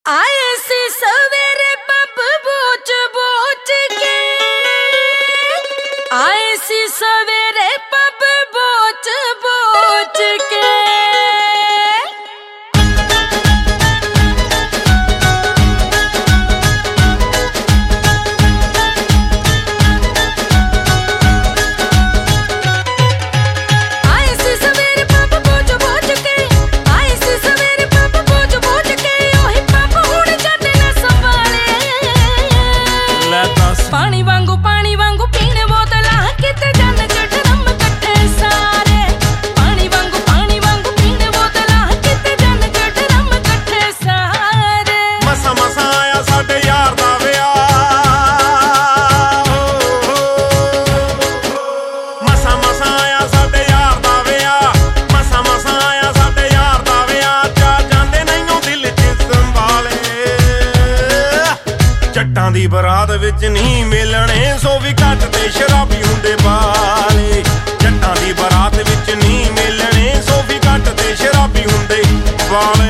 आए सी सवेरे पब बोच बोच के, आए सी सवेरे पब बोच बोच के। पानी वांगू पीने बोतला किते जन चढ़ रम कट्ठे सारे। पानी वांगू पीने बोतला किते जन चढ़ रम कट्ठे सारे। मसा मसा आया साडे यार दा विआह, मसा मसा आया साडे यार दा विआह, मसा मसा आया साडे यार दा विआह। जा जांदे नहीं दिल च संभाले, जट्टां दी बरात विच नहीं मिलने सो भी घट ते शराबी हुंदे बाले। जट्टां दी बरात विच नहीं मिलने सो भी घट ते शराबी हुंदे बाले।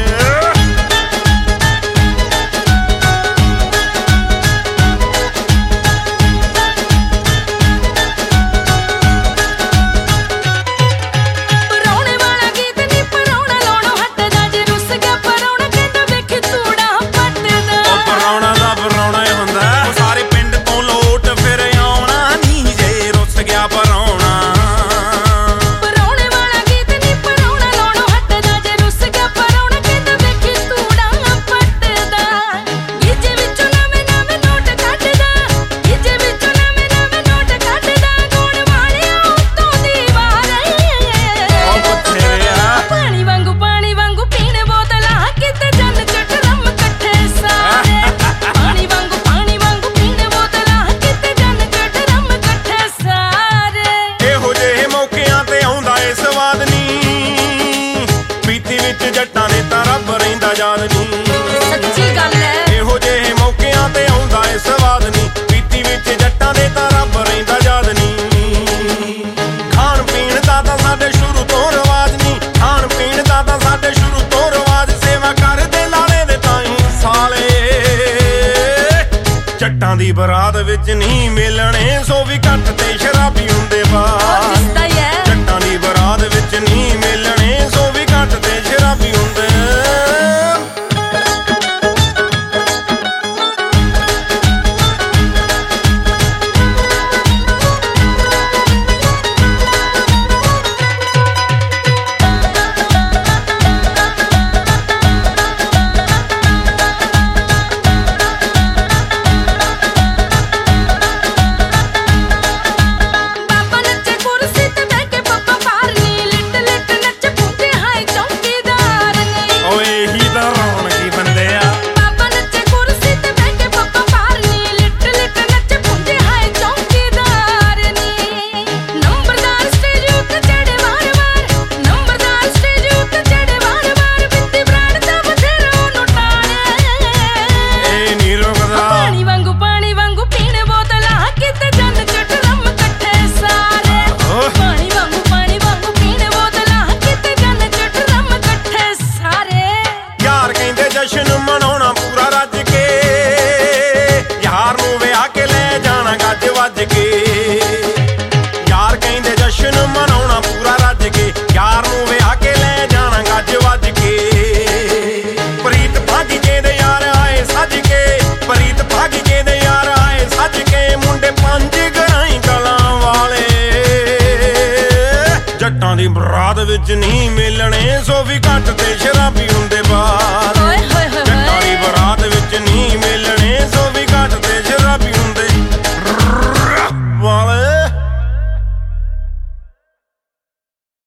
जट्टां ने तां रब रहिंदा याद नी, सच्ची गल है। इहो जेहे मौकिआं ते आउंदा ए स्वाद नी, पीती विच जट्टां दे तां रब रहिंदा याद नी। खाण पीण दा तां साडे शुरू तो रवाज नी, खाण पीण दा तां साडे शुरू तो रवाज। सेवा करदे लाले दे ताईं साले, जट्टां दी बरात विच नहीं मिलने सो भी घट ते शराबी हुंदे बाल। जट्टां दी बरात विच नहीं मिलने सो भी घट ते शराबी हुंदे। जश्न मनाउणा पूरा रज के, यार नूं विआह के ले जाना गज वज के। यार कहिंदे जश्न मनाउणा पूरा रज के, यार नूं विआह के ले जाना गज वज के। प्रीत भागी जे दे यार आए सज के, प्रीत भागी जे दे यार आए सज के। मुंडे पंज गराई गलां वाले, जट्टां दी बरात विच नहीं मिलने सो भी घट